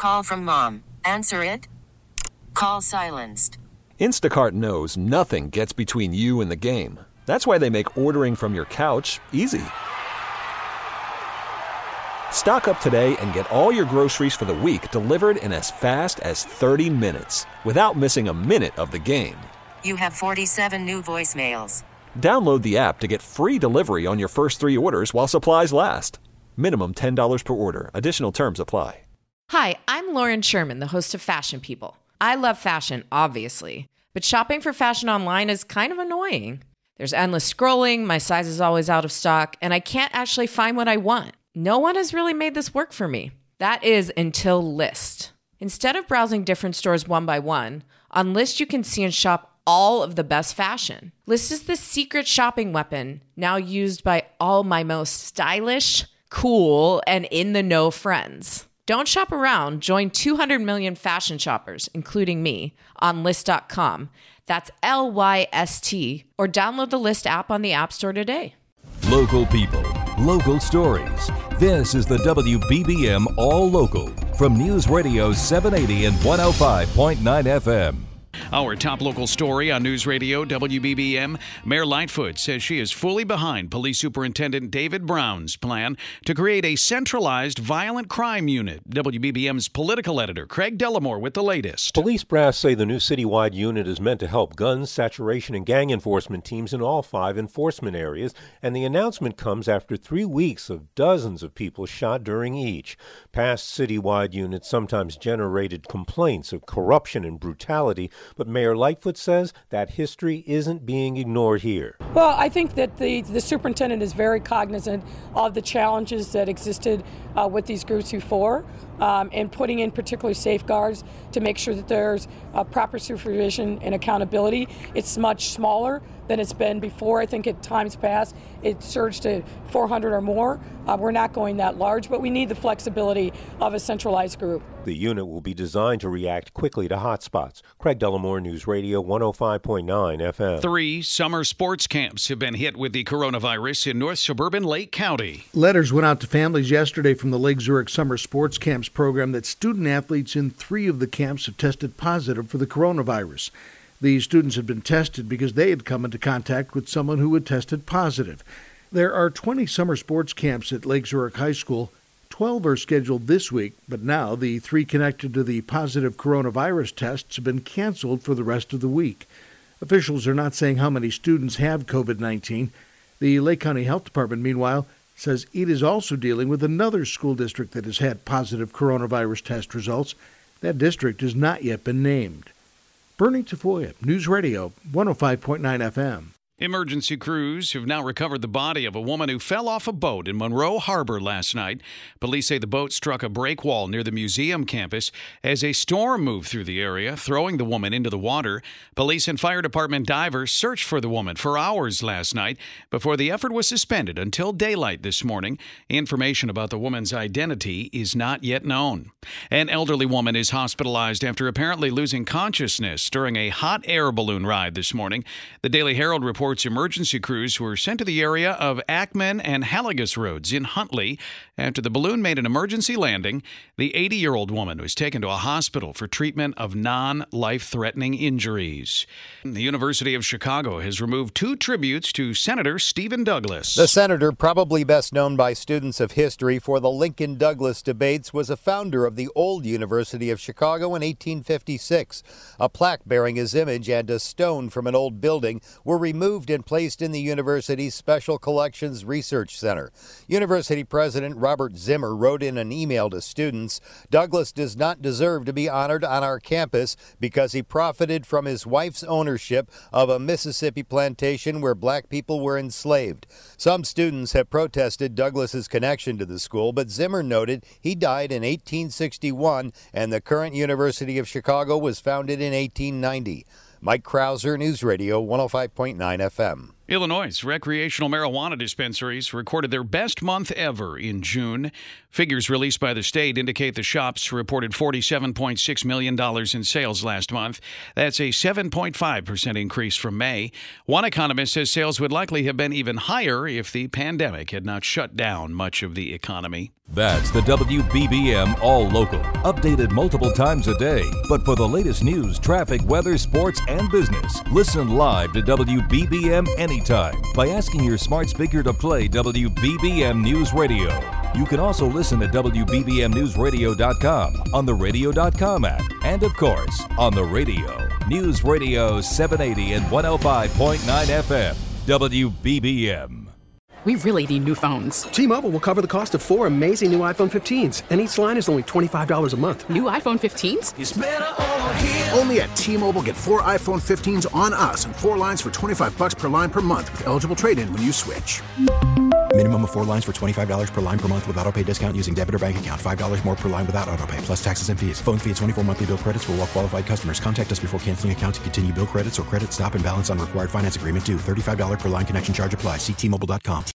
Call from mom. Answer it. Call silenced. Instacart knows nothing gets between you and the game. That's why they make ordering from your couch easy. Stock up today and get all your groceries for the week delivered in as fast as 30 minutes without missing a minute of the game. You have 47 new voicemails. Download the app to get free delivery on your first 3 orders while supplies last. Minimum $10 per order. Additional terms apply. Hi, I'm Lauren Sherman, the host of Fashion People. I love fashion, obviously, but shopping for fashion online is kind of annoying. There's endless scrolling, my size is always out of stock, and I can't actually find what I want. No one has really made this work for me. That is until Lyst. Instead of browsing different stores one by one, on Lyst you can see and shop all of the best fashion. Lyst is the secret shopping weapon now used by all my most stylish, cool, and in-the-know friends. Don't shop around. Join 200 million fashion shoppers, including me, on Lyst.com. That's Lyst, or download the Lyst app on the App Store today. Local people, local stories. This is the WBBM All Local from News Radio 780 and 105.9 FM. Our top local story on News Radio WBBM. Mayor Lightfoot says she is fully behind Police Superintendent David Brown's plan to create a centralized violent crime unit. WBBM's political editor Craig Dellamore with the latest. Police brass say the new citywide unit is meant to help guns, saturation, and gang enforcement teams in all 5 enforcement areas, and the announcement comes after 3 weeks of dozens of people shot during each. Past citywide units sometimes generated complaints of corruption and brutality, but Mayor Lightfoot says that history isn't being ignored here. Well, I think that the superintendent is very cognizant of the challenges that existed with these groups before, and putting in particular safeguards to make sure that there's proper supervision and accountability. It's much smaller than it's been before. I think at times past it surged to 400 or more. We're not going that large, but we need the flexibility of a centralized group. The unit will be designed to react quickly to hotspots. Craig Dellamore, News Radio 105.9 FM. 3 summer sports camps have been hit with the coronavirus in north suburban Lake County. Letters went out to families yesterday from the Lake Zurich Summer Sports Camps program that student athletes in 3 of the camps have tested positive for the coronavirus. These students had been tested because they had come into contact with someone who had tested positive. There are 20 summer sports camps at Lake Zurich High School. 12 are scheduled this week, but now the 3 connected to the positive coronavirus tests have been canceled for the rest of the week. Officials are not saying how many students have COVID-19. The Lake County Health Department, meanwhile, says it is also dealing with another school district that has had positive coronavirus test results. That district has not yet been named. Bernie Tafoya, News Radio 105.9 FM. Emergency crews have now recovered the body of a woman who fell off a boat in Monroe Harbor last night. Police say the boat struck a break wall near the museum campus as a storm moved through the area, throwing the woman into the water. Police and fire department divers searched for the woman for hours last night before the effort was suspended until daylight this morning. Information about the woman's identity is not yet known. An elderly woman is hospitalized after apparently losing consciousness during a hot air balloon ride this morning. The Daily Herald reports emergency crews were sent to the area of Ackman and Haligus Roads in Huntley after the balloon made an emergency landing. The 80-year-old woman was taken to a hospital for treatment of non-life-threatening injuries. The University of Chicago has removed 2 tributes to Senator Stephen Douglas. The senator, probably best known by students of history for the Lincoln-Douglas debates, was a founder of the old University of Chicago in 1856. A plaque bearing his image and a stone from an old building were removed and placed in the university's Special Collections Research Center. University President Robert Zimmer wrote in an email to students, "Douglas does not deserve to be honored on our campus because he profited from his wife's ownership of a Mississippi plantation where black people were enslaved." Some students have protested Douglas's connection to the school, but Zimmer noted he died in 1861 and the current University of Chicago was founded in 1890. Mike Krauser, News Radio 105.9 FM. Illinois' recreational marijuana dispensaries recorded their best month ever in June. Figures released by the state indicate the shops reported $47.6 million in sales last month. That's a 7.5% increase from May. One economist says sales would likely have been even higher if the pandemic had not shut down much of the economy. That's the WBBM All Local, updated multiple times a day. But for the latest news, traffic, weather, sports, and business, listen live to WBBM anytime by asking your smart speaker to play WBBM News Radio. You can also listen at WBBMNewsRadio.com, on the Radio.com app, and of course, on the radio. News Radio 780 and 105.9 FM, WBBM. We really need new phones. T-Mobile will cover the cost of 4 amazing new iPhone 15s, and each line is only $25 a month. New iPhone 15s? It's better over here. Only at T-Mobile, get 4 iPhone 15s on us and 4 lines for $25 per line per month with eligible trade-in when you switch. Minimum of 4 lines for $25 per line per month with autopay discount using debit or bank account. $5 more per line without autopay, plus taxes and fees. Phone fee at 24 monthly bill credits for well-qualified customers. Contact us before canceling account to continue bill credits or credit stop and balance on required finance agreement due. $35 per line connection charge applies. See T-Mobile.com.